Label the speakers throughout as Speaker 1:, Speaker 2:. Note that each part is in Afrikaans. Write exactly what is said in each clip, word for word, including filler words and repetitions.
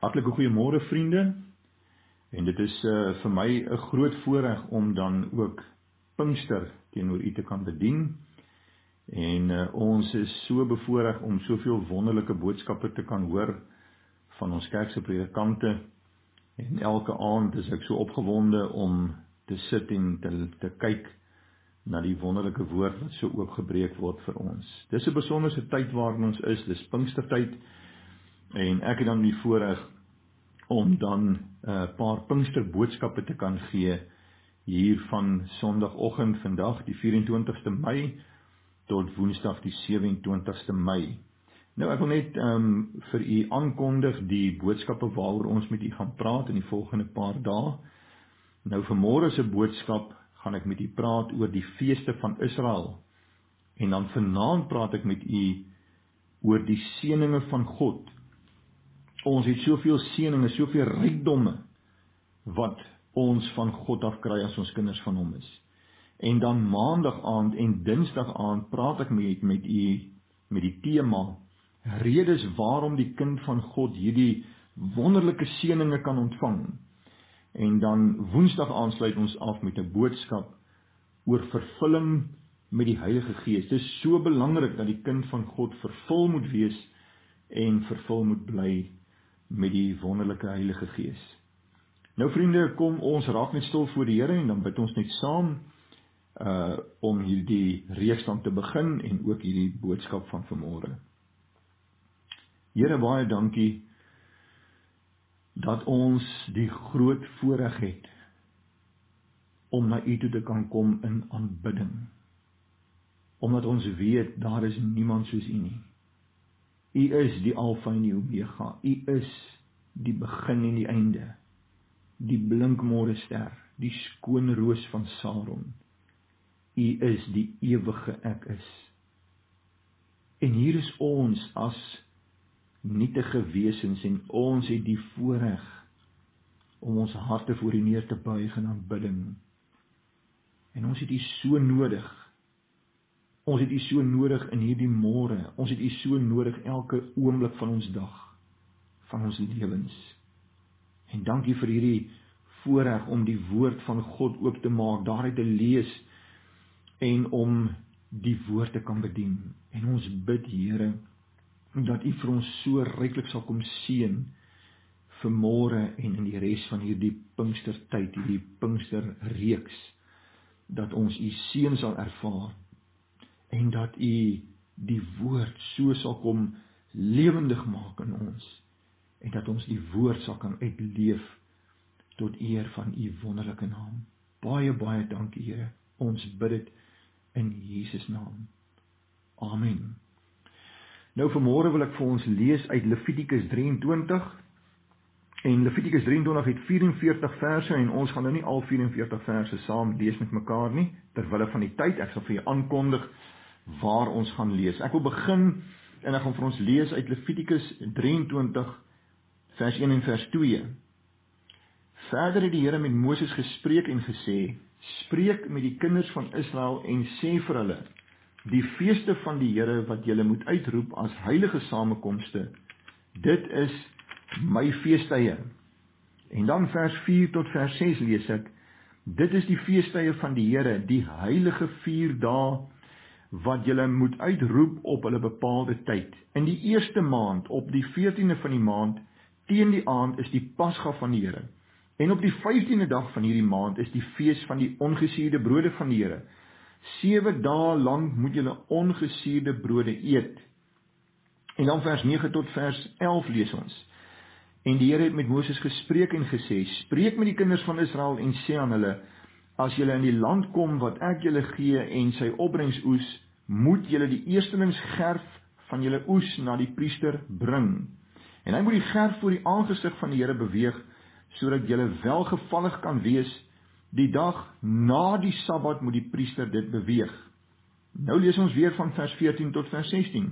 Speaker 1: Hartlike goeiemôre vriende, en dit is uh, vir my 'n groot voorreg om dan ook Pinkster teenoor u te kan bedien, en uh, ons is so bevoorreg om soveel wonderlike boodskappe te kan hoor van ons kerkse predikante, en elke aand is ek so opgewonde om te sit en te, te kyk na die wonderlike woord wat so oopgebreek word vir ons. Dis 'n besonderse tyd waarin ons is, dis Pinkstertyd, en ek het dan die voorreg om dan 'n uh, paar Pinkster boodskappe te kan gee hier van Sondagoggend vandag die vyf en twintigste Mei tot Woensdag die sewe en twintigste Mei. Nou ek wil net um, vir u aankondig die boodskappe waaroor ons met u gaan praat in die volgende paar dae. Nou vanmôre se boodskap gaan ek met u praat oor die feeste van Israel, en dan vanaand praat ek met u oor die seëninge van God. Ons het soveel seëninge, soveel rykdomme wat ons van God af kry as ons kinders van hom is. En dan maandag aand en dinsdag aand praat ek met, met u met die tema redes waarom die kind van God hierdie wonderlike seëninge kan ontvang. En dan woensdag aansluit ons af met 'n boodskap oor vervulling met die Heilige Gees. Dit is so belangrik dat die kind van God vervul moet wees en vervul moet bly met die wonderlike Heilige Gees. Nou vriende, kom ons raak net stil voor die Here en dan bid ons net saam uh, om hierdie reeks dan te begin en ook hierdie boodskap van vanmôre. Here, baie dankie dat ons die groot voorreg het om na u toe te kan kom in aanbidding. Omdat ons weet, daar is niemand soos u nie. U is die Alfa en die Omega. U is die begin en die einde. Die blinkmôre ster, die skoon roos van Saron. U is die ewige ek is. En hier is ons as nietige wesens, en ons het die voorreg om ons harte voor u neer te buig in aanbidding. En ons het u so nodig. Ons het u so nodig in hierdie môre. Ons het u so nodig elke oomblik van ons dag, van ons lewens. En dankie vir hierdie voorreg om die woord van God oop te maak, daaruit te lees en om die woord te kan bedien. En ons bid, Here, dat u vir ons so ryklik sal kom seën vir môre en in die res van hierdie Pinkstertyd, hierdie Pinksterreeks, dat ons u seën sal ervaar en dat u die woord so sal kom lewendig maak in ons en dat ons die woord sal kan uitleef tot eer van u wonderlike naam. Baie, baie dankie, Here. Ons bid dit in Jesus naam. Amen. Nou vanmôre wil ek vir ons lees uit Levitikus drie en twintig, en Levitikus drie en twintig het vyf en veertig verse, en ons gaan nou nie al vyf en veertig verse saam lees met mekaar nie, terwille van die tyd. Ek sal vir julle aankondig waar ons gaan lees. Ek wil begin, en ek gaan vir ons lees uit Levitikus drie en twintig, vers een en vers twee. Verder het die Here met Moses gespreek en gesê, spreek met die kinders van Israel en sê vir hulle, die feeste van die Here wat julle moet uitroep as heilige samekomste, dit is my feestydde. En dan vers vier tot vers ses lees ek, dit is die feestydde van die Here, die heilige vier dae wat julle moet uitroep op hulle bepaalde tyd. In die eerste maand, op die veertiende van die maand, teen die aand is die Pasga van die Here. En op die vyftiende dag van hierdie maand is die fees van die ongesuurde brode van die Here. Sewe dae lank moet julle ongesuurde brode eet. En dan vers nege tot vers elf lees ons. En die Here het met Moses gespreek en gesê, spreek met die kinders van Israel en sê aan hulle, as julle in die land kom wat ek julle gee en sy opbrengsoes, moet julle die eerstelings gerf van julle oes na die priester bring. En hy moet die gerf voor die aangesig van die Here beweeg, sodat julle welgevallig kan wees. Die dag na die Sabbat moet die priester dit beweeg. Nou lees ons weer van vers veertien tot vers sestien.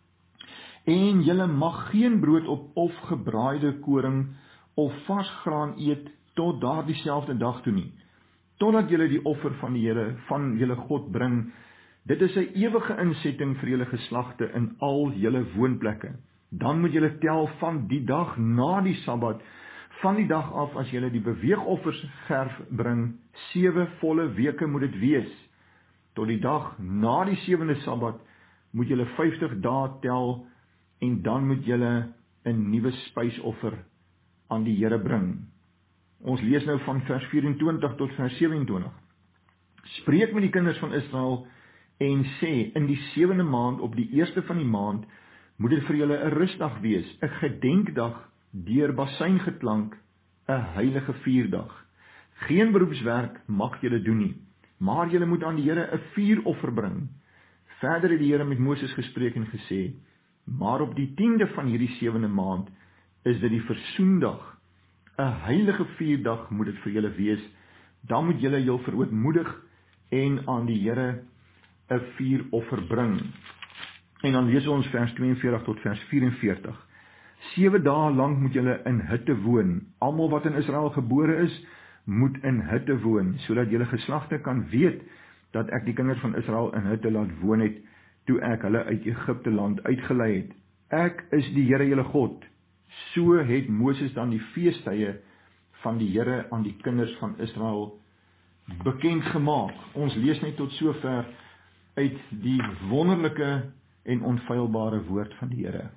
Speaker 1: En julle mag geen brood op of gebraaide koring of vars graan eet tot daardie selfde dag toe nie, totdat julle die offer van die Here, van julle God bring. Dit is 'n ewige insetting vir julle geslagte in al julle woonplekke. Dan moet julle tel van die dag na die Sabbat, van die dag af as julle die beweegoffers gerf bring, sewe volle weke moet dit wees. Tot die dag na die sewende Sabbat moet julle vyftig dae tel en dan moet julle 'n nuwe spysoffer aan die Here bring. Ons lees nou van vers vyf-en-twintig tot vers sewe-en-twintig. Spreek met die kinders van Israel en sê, in die sewende maand op die eerste van die maand moet dit vir julle 'n rusdag wees, 'n gedenkdag deur basyngetlank, 'n heilige vierdag. Geen beroepswerk mag julle doen nie, maar julle moet aan die Here 'n vuuroffer bring. Verder het die Here met Moses gespreek en gesê, maar op die tiende van hierdie sewende maand is dit die versoendag, 'n heilige vierdag moet dit vir julle wees. Dan moet julle jou verootmoedig en aan die Here 'n vuuroffer bring. En dan lees ons vers tweeënveertig tot vers vyf-en-veertig. Sewe dae lank moet julle in hutte woon. Almal wat in Israel gebore is, moet in hutte woon, sodat julle geslagte kan weet dat ek die kinders van Israel in hutte laat woon het, toe ek hulle uit Egipte land uitgelei het. Ek is die Here julle God. So het Moses dan die feestydde van die Here aan die kinders van Israel bekend gemaak. Ons lees net tot sover uit die wonderlike en onfeilbare woord van die Here.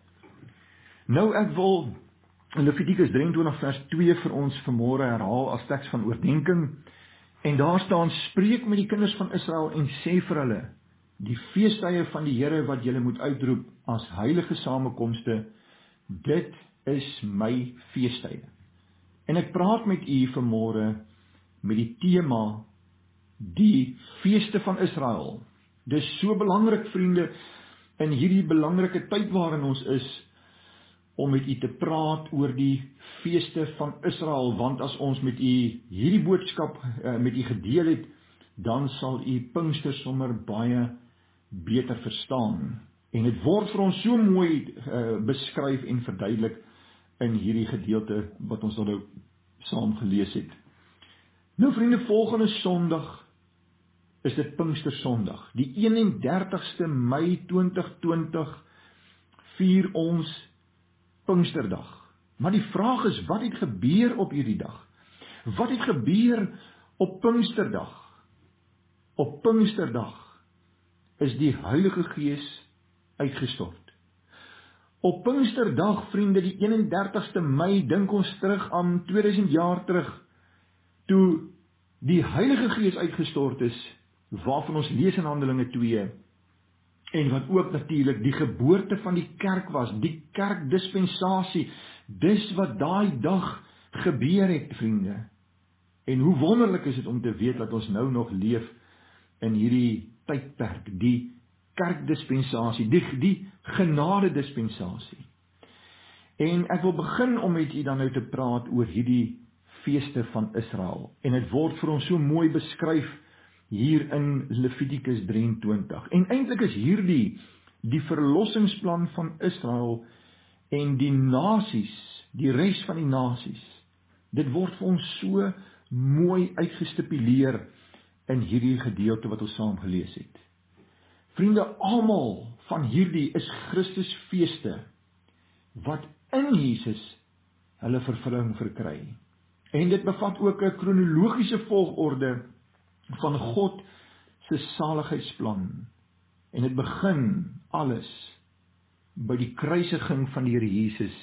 Speaker 1: Nou ek wil in Levitikus drieëntwintig vers twee vir ons vanmôre herhaal as teks van oordenking. En daar staan, spreek met die kinders van Israel en sê vir hulle, die feestydde van die Here wat julle moet uitroep as heilige samekomste, dit is my feestydde. En ek praat met u vanmôre met die tema, die feeste van Israel. Dis so belangrik, vriende, in hierdie belangrike tyd waarin ons is, om met u te praat oor die feeste van Israel, want as ons met u hierdie boodskap uh, met u gedeel het, dan sal u Pinkster sommer baie beter verstaan. En dit word vir ons so mooi uh, beskryf en verduidelik in hierdie gedeelte wat ons nou saam gelees het. Nou vriende, volgende Sondag is dit Pinkster Sondag. Die eenendertigste Mei twintig twintig vier ons Pinksterdag. Maar die vraag is, wat het gebeur op hierdie dag? Wat het gebeur op Pinksterdag? Op Pinksterdag is die Heilige Gees uitgestort. Op Pinksterdag, vriende, die eenendertigste Mei, dink ons terug aan tweeduisend jaar terug, toe die Heilige Gees uitgestort is, waarvan ons lees in Handelinge twee, en wat ook natuurlik die geboorte van die kerk was, die kerkdispensasie, dis wat daai dag gebeur het, vriende. En hoe wonderlik is dit om te weet dat ons nou nog leef in hierdie tydperk, die kerkdispensasie, die, die genadedispensasie. En ek wil begin om met u dan nou te praat oor hierdie feeste van Israel. En dit word vir ons so mooi beskryf hier in Levitikus drieëntwintig. En eintlik is hierdie die verlossingsplan van Israel en die nasies, die res van die nasies. Dit word vir ons so mooi uitgestipuleer in hierdie gedeelte wat ons saam gelees het. Vriende, almal van hierdie is Christus feeste wat in Jesus hulle vervulling verkry. En dit bevat ook 'n kronologiese volgorde van God se saligheidsplan. En dit begin alles by die kruisiging van die Here Jesus,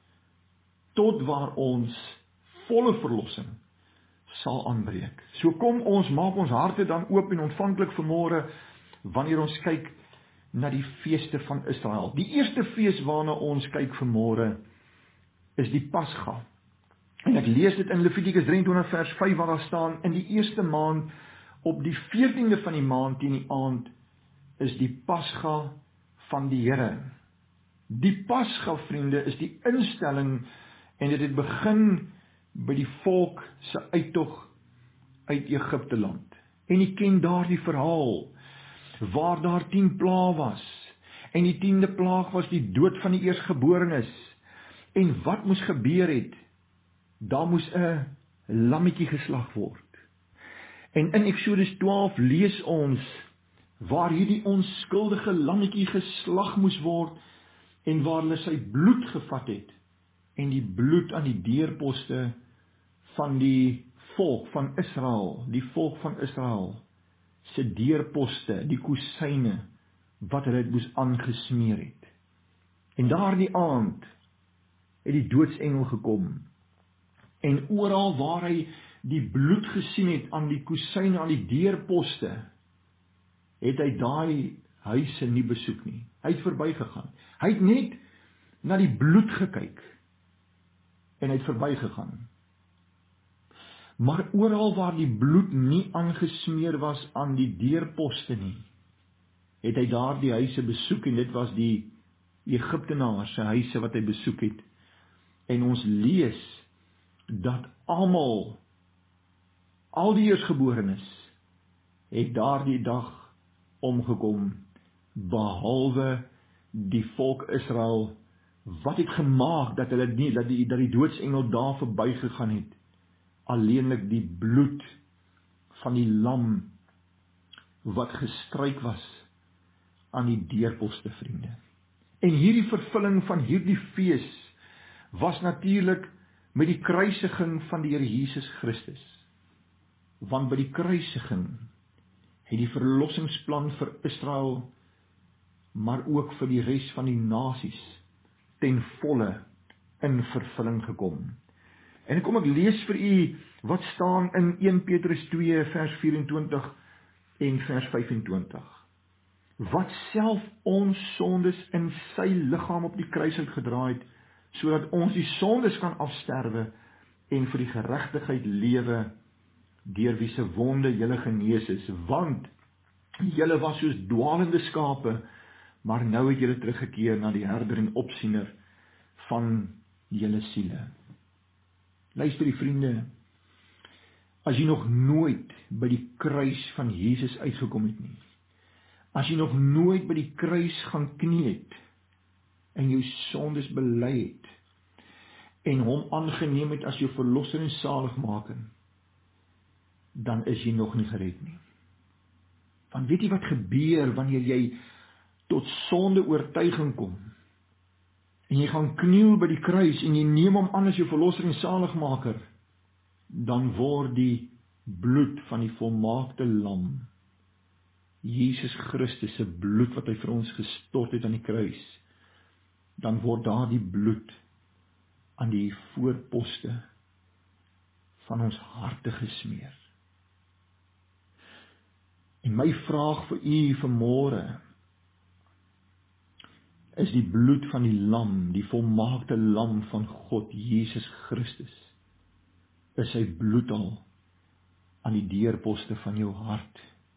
Speaker 1: tot waar ons volle verlossing sal aanbreek. So kom ons, maak ons harte dan oop en ontvanklik vanmôre, wanneer ons kyk na die feeste van Israel. Die eerste fees waarna ons kyk vanmôre is die Pasga. En ek lees dit in Levitikus drieëntwintig vers vyf, waar daar staan, in die eerste maand, op die veertiende van die maand teen die aand, is die Pasga van die Here. Die Pasga, vriende, is die instelling, en dit het begin by die volk se uittog uit Egipte land. En jy ken daardie verhaal, waar daar tien plaag was, en die tiende plaag was die dood van die eerstgeborenes. En wat moes gebeur het? Daar moes 'n lammetjie geslag word. En in Eksodus twaalf lees ons waar hierdie onskuldige lammetjie geslag moes word, en waar hulle sy bloed gevat het, en die bloed aan die deurposte van die volk van Israel, die volk van Israel, se deurposte, die kusyne, wat hulle moes aangesmeer het. En daardie aand het die doodsengel gekom, en oral waar hy die bloed gesien het aan die kusyne, aan die deurposte, het hy daai huise nie besoek nie. Hy het verbygegaan. Hy het net na die bloed gekyk, en hy het verbygegaan. Maar oral waar die bloed nie aangesmeer was aan die deurposte nie, het hy daar die huise besoek, en dit was die Egiptenaar se huise wat hy besoek het. En ons lees dat almal, al die eersgeborenes, het daardie dag omgekom, behalwe die volk Israel, wat het gemaak dat hulle nie, dat die, dat die doodsengel daar verbygegaan het, alleenlik die bloed van die lam, wat gestryk was aan die deurposte, vriende. En hierdie vervulling van hierdie fees, was natuurlik met die kruisiging van die Here Jesus Christus. Want by die kruisiging het die verlossingsplan vir Israel, maar ook vir die res van die nasies, ten volle in vervulling gekom. En kom ek lees vir u wat staan in Eerste Petrus twee vers vyf-en-twintig en vers vyf-en-twintig. Wat self ons sondes in sy liggaam op die kruis uitgedra het, sodat ons die sondes kan afsterwe en vir die geregtigheid lewe, deur wie se wonde julle genees is, want julle was soos dwaalende skape, maar nou het julle teruggekeer na die herder en opsiener van julle siele. Luister die vriende, as jy nog nooit by die kruis van Jesus uitgekom het nie, as jy nog nooit by die kruis gaan knie het, en jou sondes bely het, en hom aangeneem het as jou verlosser en saligmaker, dan is jy nog nie gered nie. Want weet jy wat gebeur wanneer jy tot sonde oortuiging kom, en jy gaan kniel by die kruis, en jy neem hom aan as jou verlosser en saligmaker, dan word die bloed van die volmaakte lam, Jesus Christus se bloed wat hy vir ons gestort het aan die kruis, dan word daar die bloed aan die voorposte van ons harte gesmeer. En my vraag vir u vanmôre, is die bloed van die lam, die volmaakte lam van God, Jesus Christus, is sy bloed al aan die deurposte van jou hart,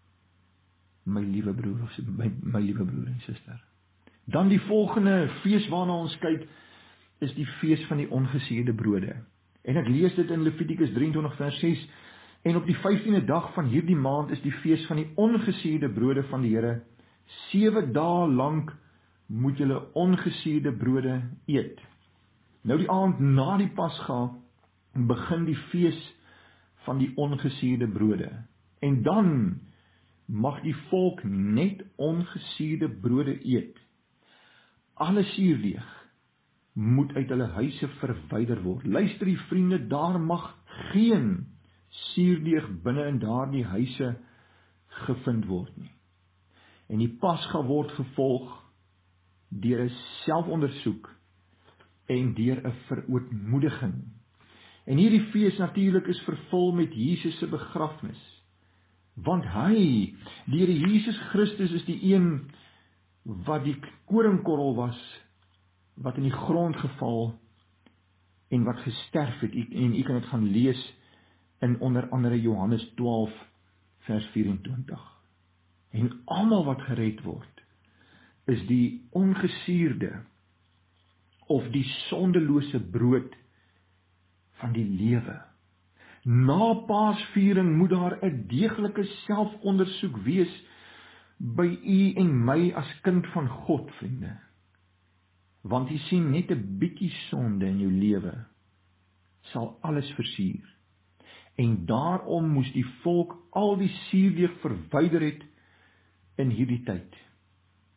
Speaker 1: my liewe broer, my, my liewe broer en suster. Dan die volgende fees waarna ons kyk, is die fees van die ongesuurde brode. En ek lees dit in Levitikus drieëntwintig vers ses, en op die vyftiende dag van hierdie maand is die fees van die ongesuurde brode van die Here. Sewe dae lank moet julle ongesuurde brode eet. Nou die aand na die Pasga begin die fees van die ongesuurde brode. En dan mag die volk net ongesuurde brode eet. Alle suurdeeg moet uit hulle huise verwyder word. Luister die vriende, daar mag geen suurdeeg binne in daardie huise gevind word nie. En die Pasga word gevolg deur 'n selfondersoek en deur 'n verootmoediging. En hierdie fees natuurlik is vervul met Jesus se begrafnis. Want hy, die Here Jesus Christus, is die een wat die koringkorrel was, wat in die grond geval en wat gesterf het. En u kan dit gaan lees in onder andere Johannes twaalf vers vyf-en-twintig. En almal wat gered word, is die ongesuurde of die sondelose brood van die lewe. Na Paasviering moet daar 'n deeglike selfondersoek wees by u en my as kind van God, vriende. Want jy sien, net 'n bietjie sonde in jou lewe sal alles versuur. En daarom moes die volk al die suurdeeg verwyder het in hierdie tyd.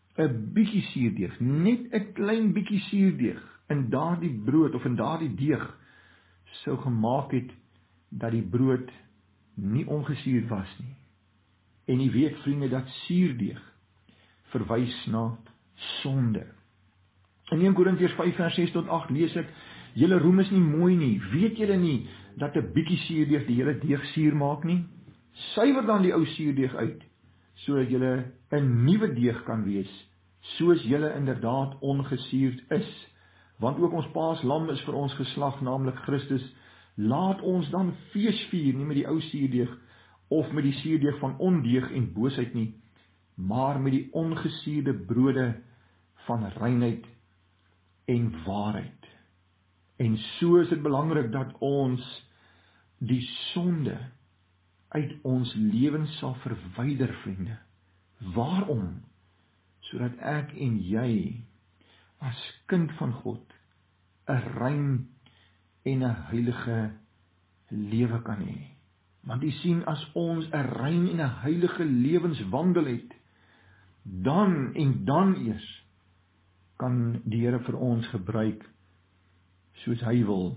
Speaker 1: 'n bietjie suurdeeg, net 'n klein bietjie suurdeeg in daardie brood of in daardie deeg sou gemaak het dat die brood nie ongesuur was nie. En jy weet vriende dat suurdeeg verwys na sonde. In Eerste Korintiërs vyf vers ses tot agt lees ek, julle roem is nie mooi nie, weet julle nie dat 'n bietjie suurdeeg die hele deeg suur maak nie? Suiwer dan die ou suurdeeg uit, sodat julle 'n nuwe deeg kan wees, soos julle inderdaad ongesuurd is. Want ook ons paaslam is vir ons geslag, naamlik Christus. Laat ons dan fees vier, nie met die ou suurdeeg of met die suurdeeg van ondeug en boosheid nie, maar met die ongesuurde brode van reinheid en waarheid. En so is dit belangrik dat ons die sonde uit ons lewens sal verwyder, vriende. Waarom? Sodat ek en jy as kind van God 'n rein en 'n heilige lewe kan hê. Want jy sien, as ons 'n rein en 'n heilige lewenswandel het, dan en dan eers kan die Here vir ons gebruik soos hy wil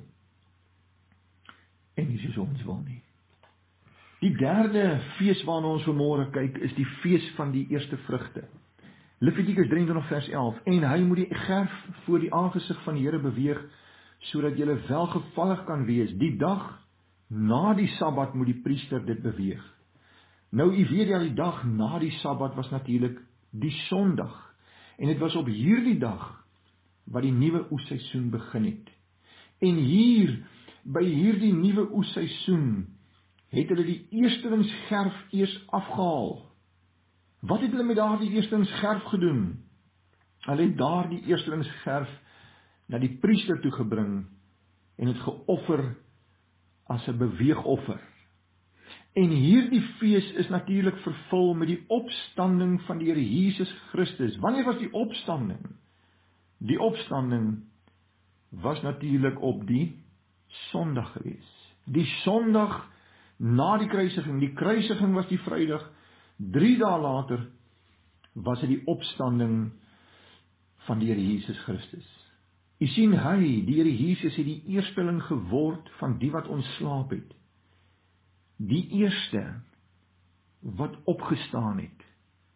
Speaker 1: en nie soos ons wil nie. Die derde fees waarna ons vanmôre kyk is die fees van die eerste vrugte. Levitikus drieëntwintig vers elf, en hy moet die gerf voor die aangesig van die Here beweeg, sodat julle welgevallig kan wees. Die dag na die Sabbat moet die priester dit beweeg. Nou, u weet ja, die dag na die Sabbat was natuurlik die Sondag, en dit was op hierdie dag wat die nuwe oesseisoen begin het. En hier, by hierdie nuwe oesseisoen, het hulle die eerstelingsgerf eers afgehaal. Wat het hulle met daardie eerstelingsgerf gedoen? Hulle het daardie eerstelingsgerf na die priester toe gebring en het geoffer as 'n beweegoffer. En hierdie fees is natuurlik vervul met die opstanding van die Here Jesus Christus. Wanneer was die opstanding? Die opstanding was natuurlik op die Sondag gewees. Die Sondag na die kruisiging. Die kruisiging was die Vrydag. Drie dae later was dit die opstanding van die Here Jesus Christus. U sien, hy, die Here Jesus, het die eersteling geword van die wat ontslaap het. Die eerste wat opgestaan het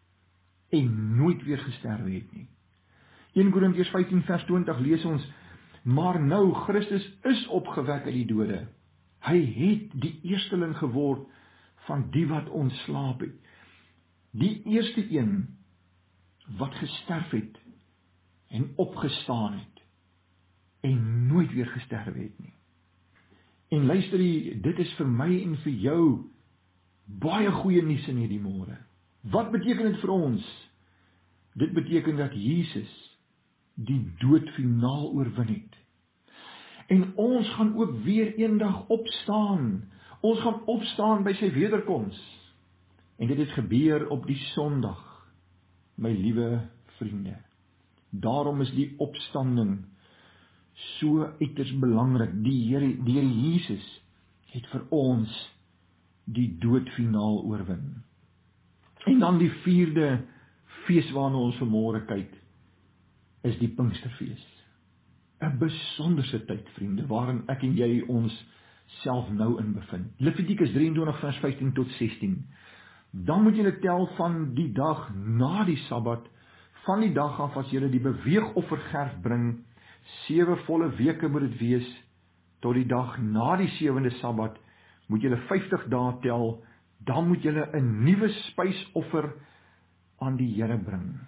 Speaker 1: en nooit weer gesterwe het nie. Eerste Korintiërs vyftien vers twintig lees ons, maar nou Christus is opgewek uit die dode. Hy het die eersteling geword van die wat ontslaap het. Die eerste een wat gesterf het en opgestaan het en nooit weer gesterwe het nie. En luister jy, dit is vir my en vir jou baie goeie nuus in hierdie môre. Wat beteken dit vir ons? Dit beteken dat Jesus die dood finaal oorwin het. En ons gaan ook weer eendag opstaan. Ons gaan opstaan by sy wederkoms. En dit het gebeur op die Sondag, my liewe vriende. Daarom is die opstanding so uiters belangrik. Die Here, die Here Jesus het vir ons die dood finaal oorwin. En dan die vierde fees waarna ons vanmôre kyk, is die Pinksterfees. 'n Besonderse tyd, vriende, waarin ek en jy ons self nou in bevind. Levitikus drieëntwintig vers vyftien tot sestien. Dan moet julle tel van die dag na die Sabbat, van die dag af as julle die beweegoffergerf bring, sewe volle weke moet dit wees, tot die dag na die sewende Sabbat, moet julle vyftig dae tel, dan moet julle 'n nuwe spysoffer aan die Here bring.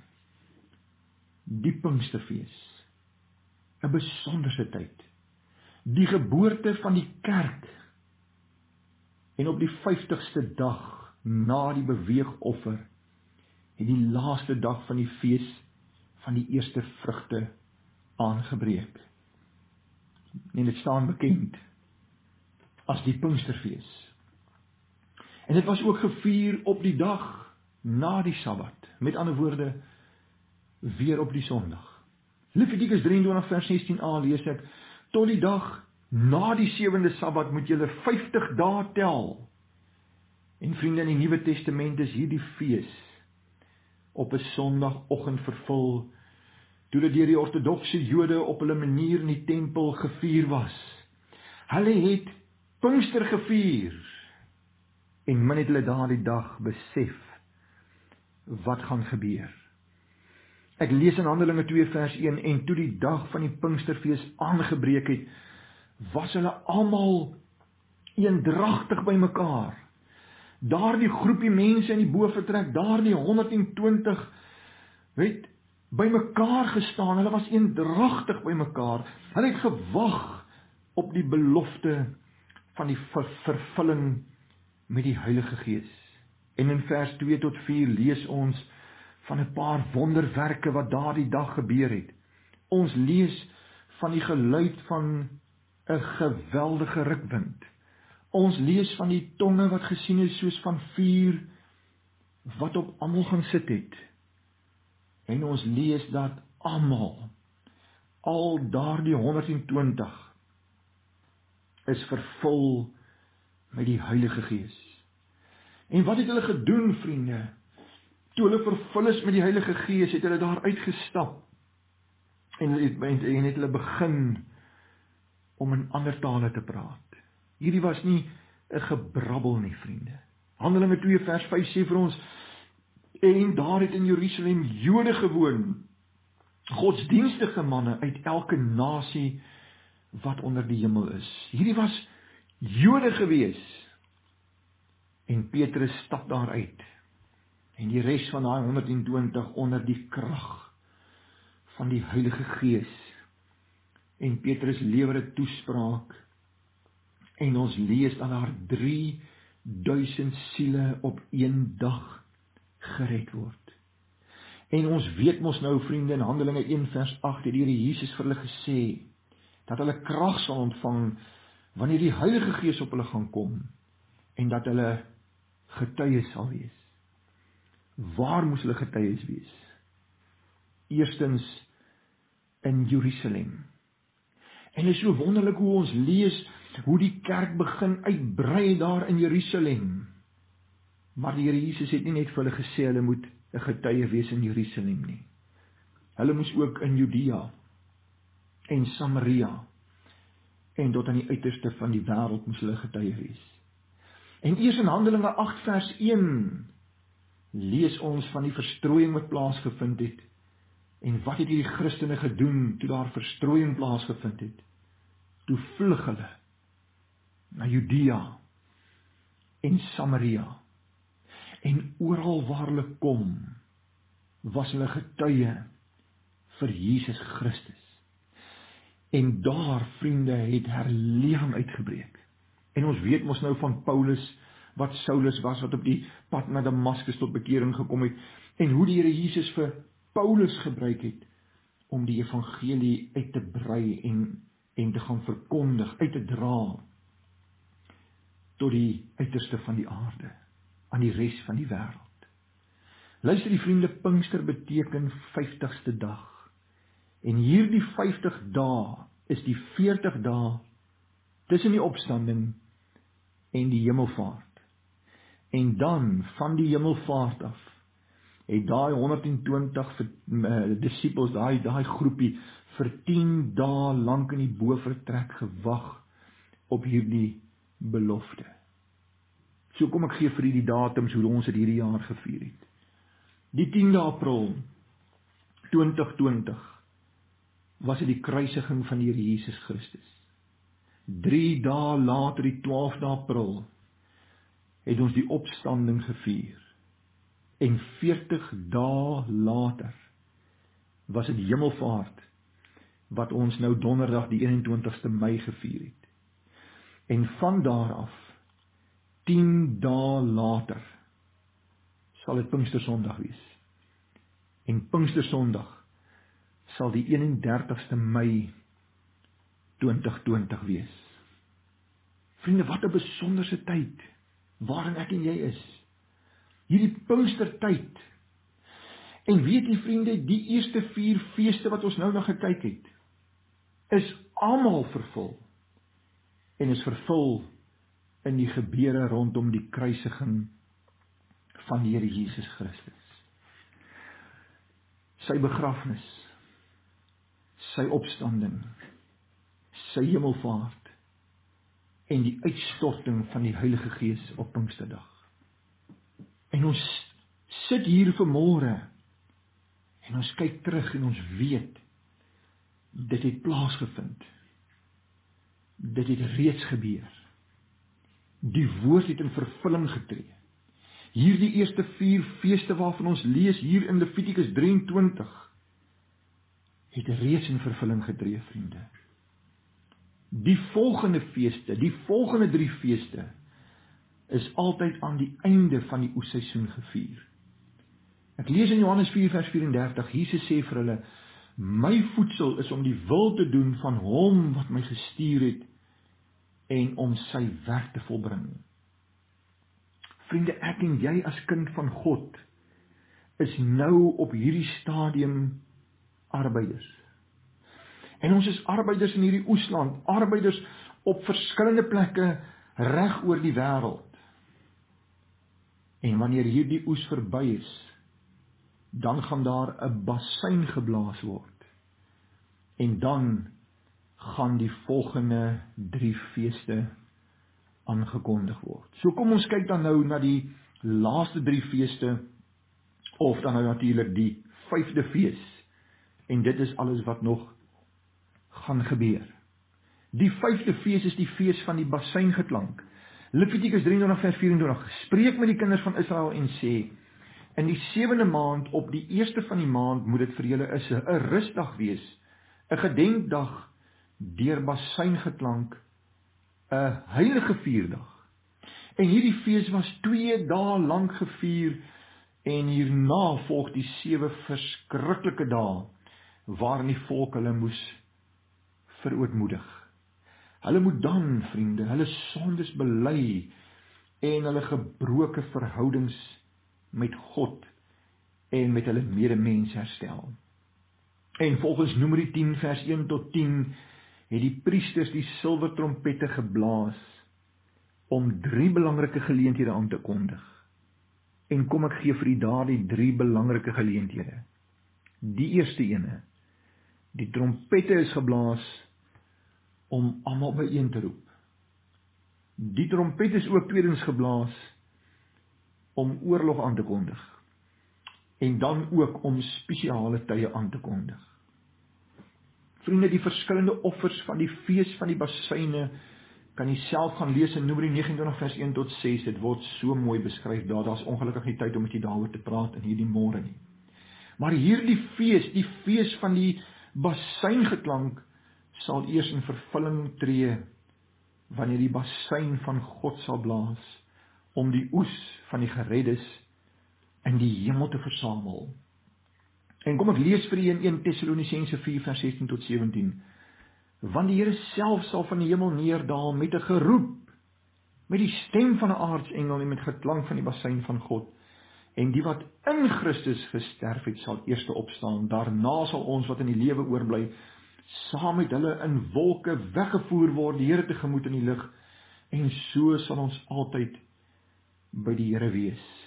Speaker 1: Die Pinksterfees, 'n besonderse tyd, die geboorte van die kerk, en op die vyftigste dag na die beweegoffer, en die laaste dag van die fees van die eerste vrugte aangebreek. En dit staan bekend as die Pinksterfees. En dit was ook gevier op die dag na die Sabbat, met ander woorde, weer op die Sondag. Levitikus drieëntwintig vers sestien a lees ek, tot die dag na die sewende Sabbat moet julle vyftig dae tel. En vriende, in die Nuwe Testament is hierdie fees op 'n Sondagoggend vervul, toe dit deur die ortodokse Jode op hulle manier in die tempel gevier was. Hulle het Pinkster gevier, en min het hulle daardie dag besef wat gaan gebeur. Ek lees in Handelinge twee vers een, en toe die dag van die Pinksterfees aangebreek het, was hulle almal eendragtig by mekaar. Daardie groepie mense in die bofortrek, daardie honderd en twintig, weet, by mekaar gestaan, hulle was eendragtig by mekaar. Hulle het gewag op die belofte van die ver vervulling met die Heilige Gees. En in vers twee tot vier lees ons van 'n paar wonderwerke wat daardie dag gebeur het. Ons lees van die geluid van 'n geweldige rukwind. Ons lees van die tonge wat gesien is soos van vuur, wat op almal gaan sit het. En ons lees dat almal, al daardie honderd en twintig, is vervul met die Heilige Gees. En wat het hulle gedoen, vriende? Toe hulle vervul is met die Heilige Gees, het hulle daar uitgestap, en het, en het hulle begin om in ander tale te praat. Hierdie was nie 'n gebrabbel nie, vriende. Handelinge twee vers vyf sê vir ons, en daar het in Jerusalem Jode gewoon, godsdienstige manne uit elke nasie wat onder die hemel is. Hierdie was Jode gewees. En Petrus stap daar uit. En die res van daai honderd en twintig onder die krag van die Heilige Gees. En Petrus lewer 'n toespraak. En ons lees dat daar drie duisend siele op een dag gered word. En ons weet mos nou, vriende, in Handelinge een vers agt het die Here Jesus vir hulle gesê dat hulle krag sal ontvang wanneer die Heilige Gees op hulle gaan kom, en dat hulle getuies sal wees. Waar moes hulle getuies wees? Eerstens in Jerusalem. En dit is so wonderlik hoe ons lees hoe die kerk begin uitbrei daar in Jerusalem. Maar die Here Jesus het nie net vir hulle gesê hulle moet 'n getuie wees in Jerusalem nie. Hulle moes ook in Judea en Samaria en tot aan die uiterste van die wêreld moes hulle getuie wees. En eers in Handelinge agt vers een lees ons van die verstrooiing wat plaasgevind het. En wat het hierdie Christene gedoen toe daar verstrooiing plaasgevind het? Toe vlug hulle na Judea en Samaria. En oral waar hulle kom, was hulle getuie vir Jesus Christus. En daar, vriende, het herlewing uitgebreek. En ons weet mos nou van Paulus, wat Saulus was, wat op die pad na Damaskus tot bekering gekom het, en hoe die Here Jesus vir Paulus gebruik het, om die evangelie uit te brei en, en te gaan verkondig, uit te dra, tot die uiterste van die aarde, aan die res van die wêreld. Luister die vriende, Pinkster beteken vyftigste dag. En hierdie vyftig dae is die veertig dae tussen die opstanding en die hemelvaart. En dan, van die hemelvaart af, het daai honderd en twintig uh, disippels, daai daai groepie, vir tien dae lank in die bofortrek gewag op hierdie belofte. So kom ek gee vir u die datums hoe ons dit hierdie jaar gevier het. Die tiende April twintig twintig was dit die kruisiging van die Here Jesus Christus. Drie dae later, die twaalfde April, het ons die opstanding gevier. En veertig dae later was dit hemelvaart, wat ons nou donderdag die eenentwintigste Mei gevier het. En van daar af, tien dae later, sal dit Pinkstersondag wees. En Pinkstersondag sal die eenendertigste Mei twintig twintig wees. Vriende, wat 'n besonderse tyd waarin ek en jy is. Hierdie Pinkstertyd. En weet jy, vriende, die eerste vier feeste wat ons nou na gekyk het, is almal vervul. En is vervul in die gebeure rondom die kruisiging van die Here Jesus Christus. sy begrafnis, sy opstanding, sy hemelvaart en die uitstorting van die Heilige Gees op Pinksterdag. En ons sit hier vanmôre en ons kyk terug en ons weet, dit het plaasgevind. Dit het reeds gebeur. Die woord het in vervulling getree. Hierdie eerste vier feeste waarvan ons lees hier in Levitikus drieëntwintig, het reeds in vervulling getree, vriende. Die volgende feeste, die volgende drie feeste, is altyd aan die einde van die oesseisoen gevier. Ek lees in Johannes vier vers vyf-en-dertig, Jesus sê vir hulle, my voedsel is om die wil te doen van hom wat my gestuur het, en om sy werk te volbring. Vriende, ek en jy as kind van God, is nou op hierdie stadium arbeiders. En ons is arbeiders in hierdie oesland, arbeiders op verskillende plekke reg oor die wêreld. En wanneer hierdie oes verby is, dan gaan daar 'n bassein geblaas word. En dan gaan die volgende drie feeste aangekondig word. So kom ons kyk dan nou na die laaste drie feeste, of dan nou natuurlik die vyfde fees. En dit is alles wat nog gaan gebeur. Die vyfde fees is die fees van die basseingetlank. Levitikus drieëntwintig vers vyf-en-twintig, spreek met die kinders van Israel en sê, in die sewende maand, op die eerste van die maand, moet dit vir julle is 'n rusdag wees, 'n gedenkdag, deur basseingetlank, 'n heilige vierdag. En hierdie fees was twee dae lank gevier, en hierna volg die sewe verskriklike dae, waarin die volk hulle moes verootmoedig. Hulle moet dan, vriende, hulle sondes bely, en hulle gebroke verhoudings met God, en met hulle medemens herstel. En volgens Numeri tien vers een tot tien, het die priesters die silwertrompette geblaas, om drie belangrike geleenthede aan te kondig. En kom ek gee vir die daardie drie belangrike geleenthede. Die eerste ene, die trompette is geblaas, om almal byeen te roep. Die trompet is ook tweedens geblaas, om oorlog aan te kondig. En dan ook om spesiale tye aan te kondig. Vriende, die verskillende offers van die fees van die basseine, kan jy self gaan lees in Numeri negenentwintig vers een tot ses, dit word so mooi beskryf daar, daar is ongelukkig nie tyd om met jy daaroor te praat in hierdie môre nie. Maar hierdie fees, die fees van die basseingetlank, sal eers in vervulling tree, wanneer die bassein van God sal blaas, om die oes van die gereddes in die hemel te versamel. En kom ek lees vir u in eerste Tessalonisense vier vers sestien tot sewentien. Want die Here self sal van die hemel neerdaal met 'n geroep, met die stem van 'n aartsengel en met geklank van die bassein van God. En die wat in Christus gesterf het, sal eerste opstaan. Daarna sal ons wat in die lewe oorbly, saam met hulle in wolke weggevoer word, die Here tegemoet in die lig. En so sal ons altyd by die Here wees.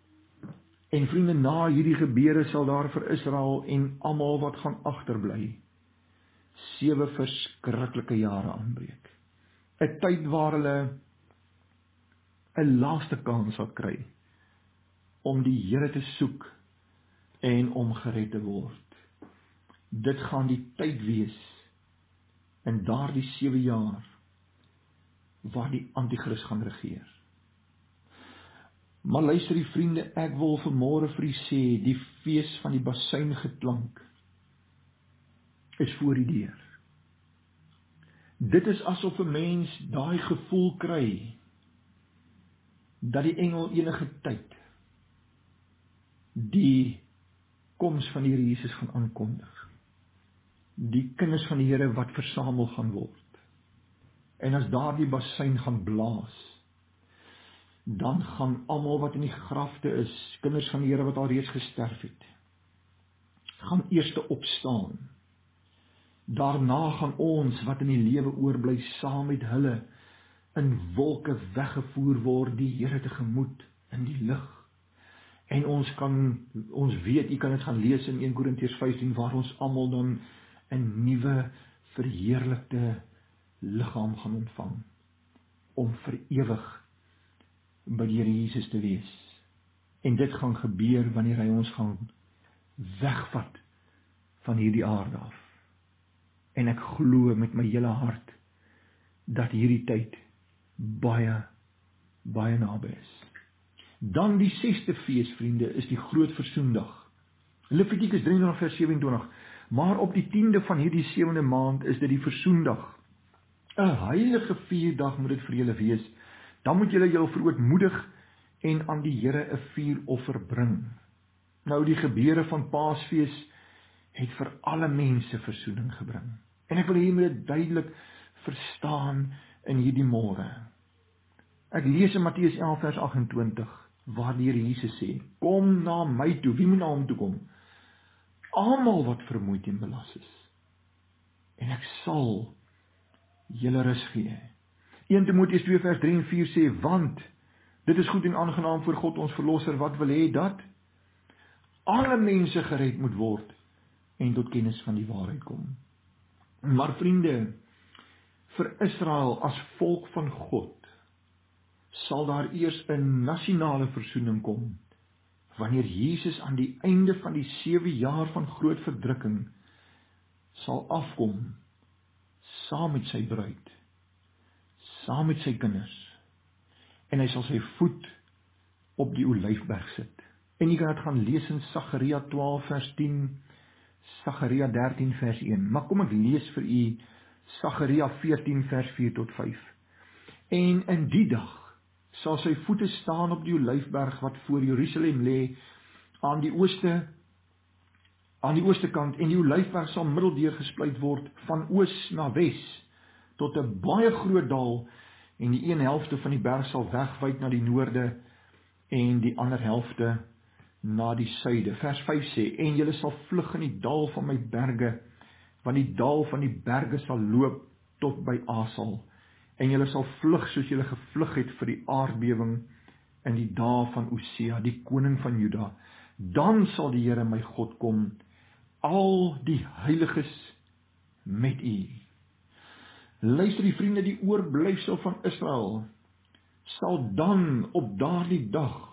Speaker 1: En vriende, na hierdie gebeure sal daar vir Israel en almal wat gaan agterbly, sewe verskriklike jare aanbreek. 'n Tyd waar hulle 'n laaste kans sal kry om die Here te soek en om gered te word. Dit gaan die tyd wees in daardie sewe jaar waar die Antichrist gaan regeer. Maar luister die vriende, ek wil vanmôre vir u sê, die fees van die basseingetlank is voor die deur. Dit is asof 'n mens daai gevoel kry, dat die engel enige tyd die koms van die Here Jesus gaan aankondig. Die kinders van die Here wat versamel gaan word. En as daardie bassein gaan blaas, dan gaan almal wat in die grafte is, kinders van die Here wat al reeds gesterf het, gaan eerste opstaan. Daarna gaan ons wat in die lewe oorbly saam met hulle in wolke weggevoer word, die Here tegemoet in die lig. En ons kan, ons weet, jy kan dit gaan lees in eerste Korintiërs vyftien, waar ons almal dan 'n nuwe verheerlikte liggaam gaan ontvang, om vir ewig by die Here Jesus te wees. En dit gaan gebeur wanneer hy ons gaan wegvat van hierdie aarde af. En ek glo met my hele hart dat hierdie tyd baie, baie naby is. Dan die sesde fees, vriende, is die groot versoendag. Levitikus drieëntwintig vers sewentwintig. Maar op die tiende van hierdie sewende maand is dit die versoendag. 'n Heilige vierdag moet dit vir julle wees. Dan moet julle julle verootmoedig en aan die Here 'n vuuroffer bring. Nou die gebeure van Paasfees het vir alle mense versoening gebring. En ek wil hiermee dit duidelik verstaan in hierdie môre. Ek lees in Matteus elf vers agt en twintig, waar die Here Jesus sê, kom na my toe. Wie moet na hom toe kom? Almal wat vermoeid en belas is. En ek sal julle rus gee. eerste Timoteus twee vers drie en vier sê, want dit is goed en aangenaam voor God ons verlosser, wat wil hê dat alle mense gered moet word en tot kennis van die waarheid kom. Maar vriende, vir Israel as volk van God sal daar eers 'n nasionale versoening kom, wanneer Jesus aan die einde van die sewe jaar van groot verdrukking sal afkom, saam met sy bruid, saam met sy kinders, en hy sal sy voet op die Olyfberg sit. En jy kan dit gaan lees in Sagaria twaalf vers tien, Sagaria dertien vers een, maar kom ek lees vir u Sagaria veertien vers vier tot vyf. En in die dag sal sy voete staan op die Olyfberg wat voor Jerusalem lê, aan die ooste aan die ooste kant, en die Olyfberg sal middeldeur gesplyt word van oos na wes tot 'n baie groot dal, en die een helfte van die berg sal wegwyk na die noorde en die ander helfte na die suide. Vers vyf sê, en julle sal vlug in die dal van my berge, want die dal van die berge sal loop tot by Asal, en julle sal vlug soos julle gevlug het vir die aardbewing in die dae van Osia, die koning van Juda. Dan sal die Here my God kom, al die heiliges met u. Luister die vriende, die oorblyfsel van Israel sal dan op daardie dag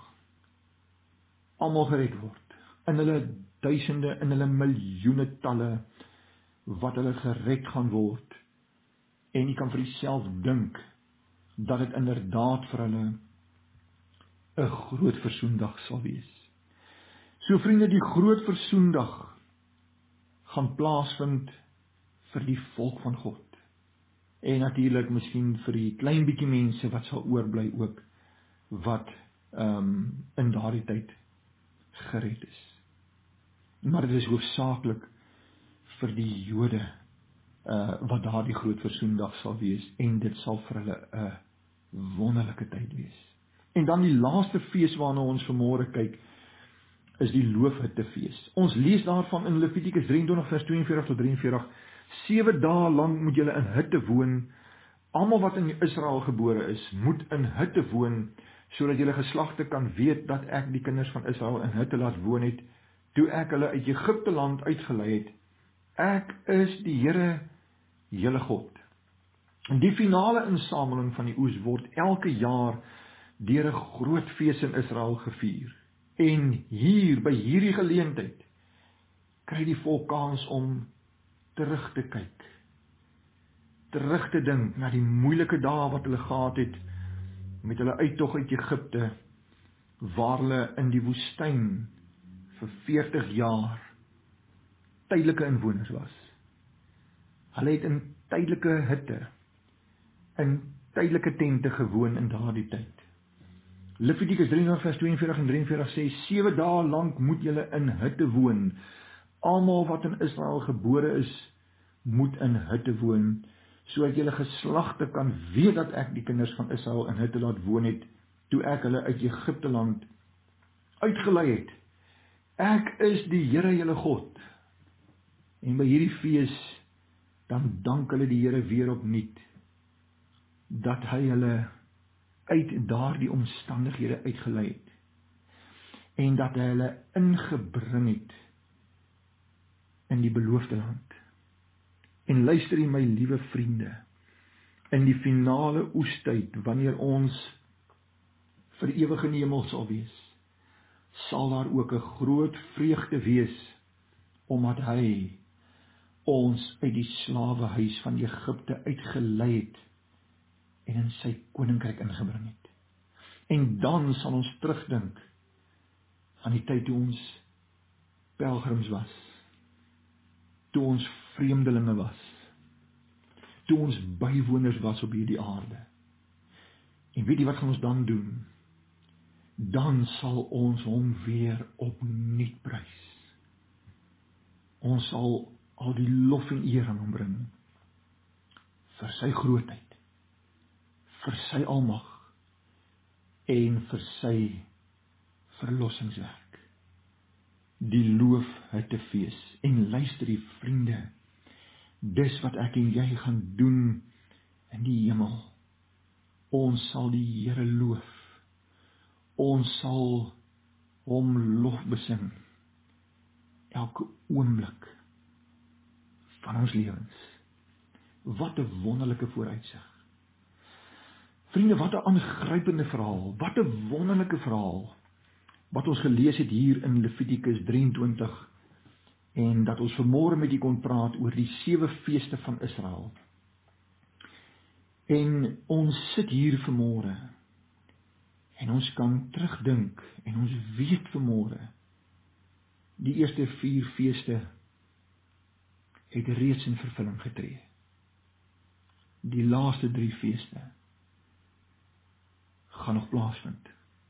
Speaker 1: almal gered word, in hulle duisende, in hulle miljoene talle, wat hulle gered gaan word, en jy kan vir jouself dink, dat dit inderdaad vir hulle 'n groot versoendag sal wees. So vriende, die groot versoendag gaan plaasvind vir die volk van God, en natuurlik miskien vir die klein bietjie mense wat sal oorbly ook, wat um, in daardie tyd gered is. Maar dit is hoofsaaklik vir die Jode uh, wat daardie groot versoendag sal wees, en dit sal vir hulle 'n wonderlike tyd wees. En dan die laaste fees waarna ons vanmôre kyk, is die loofhuttefees. Ons lees daarvan in Levitikus drieëntwintig vers tweeënveertig tot drieënveertig. Sewe dae lank moet julle in hutte woon. Almal wat in Israel gebore is, moet in hutte woon, sodat julle geslagte kan weet dat ek die kinders van Israel in hutte laat woon het, toe ek hulle uit Egipte land uitgelei het. Ek is die Here, julle God. En die finale insameling van die oes word elke jaar deur 'n groot fees in Israel gevier. En hier, by hierdie geleentheid, kry die volk kans om terug te kyk, terug te dink na die moeilike dae wat hulle gehad het, met hulle uittog uit Egipte, waar hulle in die woestyn vir veertig jaar tydelike inwoners was. Hulle het in tydelike hutte, in tydelike tente gewoon in daardie tyd. Levitikus drieëndertig vers tweeënveertig en drieënveertig sê, sewe dae lank moet julle in hutte woon. Almal wat in Israel gebore is, moet in hutte woon, sodat julle geslagte kan weet dat ek die kinders van Israel in hutte laat woon het, toe ek hulle uit Egipte land uitgelei het. Ek is die Here julle God. En by hierdie fees, dan dank hulle die Here weer opnuut, dat hy hulle uit daardie omstandighede uitgelei het. en dat hy hulle ingebring het in die beloofde land. En luister hier, my liewe vriende, in die finale oestyd, wanneer ons vir ewig in die hemel sal wees, sal daar ook 'n groot vreugde wees, omdat hy ons uit die slawehuis van Egipte uitgelei het en in sy koninkryk ingebring het. En dan sal ons terugdink aan die tyd toe ons pelgrims was, toe ons vreemdelinge was, toe ons bywoners was op hierdie aarde. En weet jy wat gaan ons dan doen? Dan sal ons hom weer opnuut prys. Ons sal al die lof en eer aan hom bring, vir sy grootheid, vir sy almag, en vir sy verlossingswerk. Die loofhuttefees. En luister die vriende, dis wat ek en jy gaan doen in die hemel. Ons sal die Here loof. Ons sal hom lof besing elke oomblik van ons lewens. Wat 'n wonderlike vooruitsig. Vriende, wat 'n aangrypende verhaal, wat 'n wonderlike verhaal, wat ons gelees het hier in Levitikus drieëntwintig, en dat ons vanmôre met u kon praat oor die sewe feeste van Israel. En ons sit hier vanmôre, en ons kan terugdink, en ons weet vanmôre, die eerste vier feeste het reeds in vervulling getree. Die laaste drie feeste gaan nog plaasvind.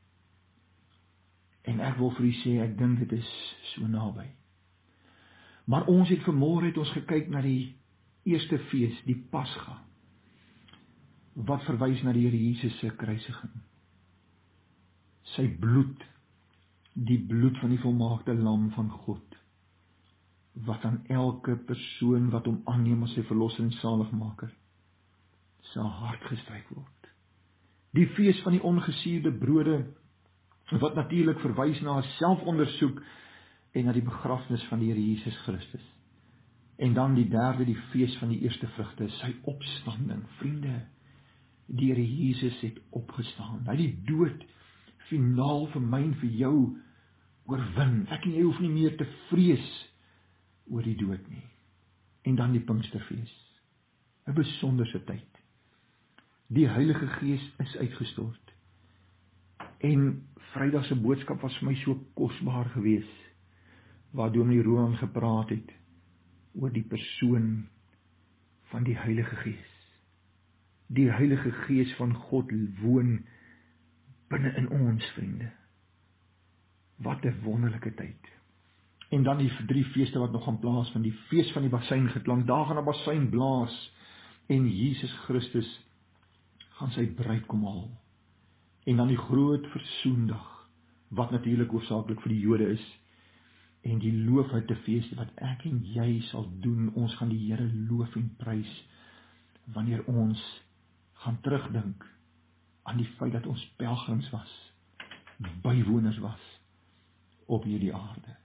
Speaker 1: En ek wil vir u sê, ek dink dit is so naby. Maar ons het vanmôre het ons gekyk na die eerste fees, die Pasga, wat verwys na die Here Jesus se kruisiging. Sy bloed, die bloed van die volmaakte lam van God, wat aan elke persoon wat hom aanneem as sy verlosser en saligmaker, sy hart gestryk word. Die fees van die ongesuurde brode, wat natuurlik verwys na selfondersoek en na die begrafnis van die Here Jesus Christus. En dan die derde, die fees van die eerste vrugte, sy opstanding. Vriende, die Here Jesus het opgestaan. Hy het die dood finaal vir my en vir jou oorwin. Ek en jy hoef nie meer te vrees oor die dood nie. En dan die Pinksterfees, 'n besonderse tyd. Die Heilige Gees is uitgestort. En Vrydag se boodskap was vir my so kosbaar geweest, waar Dominee Roan gepraat het oor die persoon van die Heilige Gees. Die Heilige Gees van God woon binne in ons, vriende. Wat 'n wonderlike tyd. En dan die drie feeste wat nog gaan plaas, van die fees van die basseingeklank, daar gaan 'n bassein blaas, en Jesus Christus gaan sy bruid kom haal. En dan die groot versoendag, wat natuurlik hoofsaaklik vir die Jode is, en die loofhuttefees wat ek en jy sal doen. Ons gaan die Here loof en prys, wanneer ons gaan terugdink aan die feit dat ons pelgrims was, bywoners was op hierdie aarde.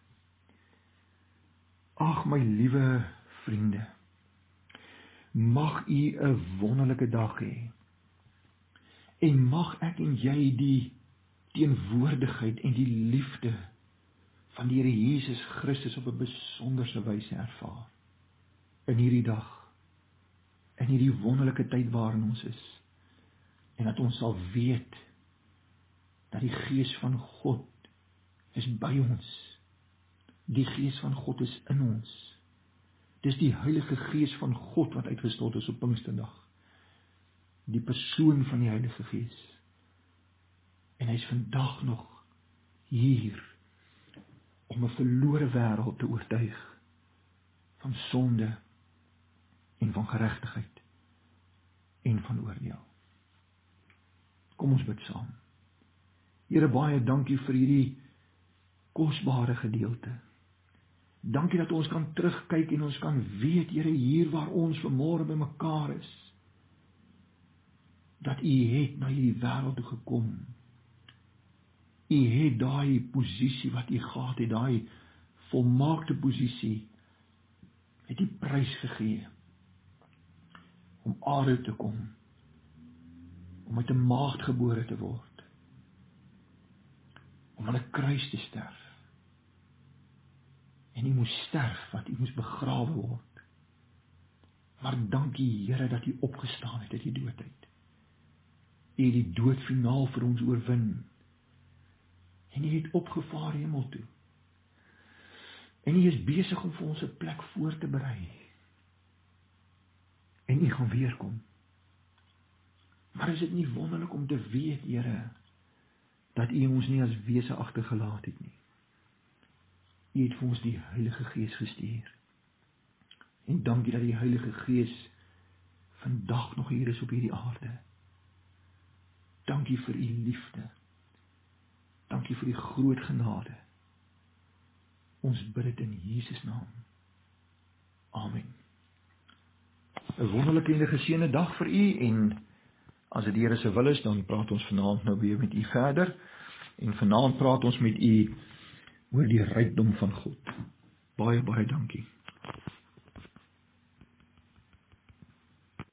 Speaker 1: Ag, my liewe vriende, mag u 'n wonderlike dag hê, en mag ek en jy die teenwoordigheid en die liefde van die Here Jesus Christus op 'n besonderse wyse ervaar in hierdie dag, in hierdie wonderlike tyd waarin ons is, en dat ons sal weet dat die Gees van God is by ons. Die Gees van God is in ons. Dis die Heilige Gees van God wat uitgestort is op Pinksterdag. Die persoon van die Heilige Gees. En hy is vandag nog hier om 'n verlore wêreld te oortuig van sonde en van geregtigheid en van oordeel. Kom ons bid saam. Here, baie dankie vir hierdie kosbare gedeelte. Dankie dat ons kan terugkyk en ons kan weet, Here, hier waar ons vanmôre by mekaar is, dat U het na hierdie wêreld toe gekom U het daai posisie wat u gehad het, daai volmaakte posisie, het u prys gegee om aarde te kom, om uit 'n maagd gebore te word, om aan 'n kruis te sterf. En u moes sterf, wat u moes begrawe word. Maar dankie Here dat u opgestaan het uit die dood uit. U het die dood finaal vir ons oorwin. En u het opgevaar hemel toe. En u is besig om vir ons 'n plek voor te berei. En u gaan weer kom. Maar is dit nie wonderlik om te weet, Here, dat u ons nie as wese agtergelaat het nie. U het vir ons die Heilige Gees gestuur. En dankie dat die Heilige Gees vandag nog hier is op hierdie aarde. Dankie vir u liefde. Dankie vir die groot genade. Ons bid dit in Jesus naam. Amen. 'n Wonderlike en 'n geseënde dag vir u, en as dit die Here se wil is, dan praat ons vanaand nou weer met u verder. En vanaand praat ons met u oor die rykdom van God. Baie baie dankie.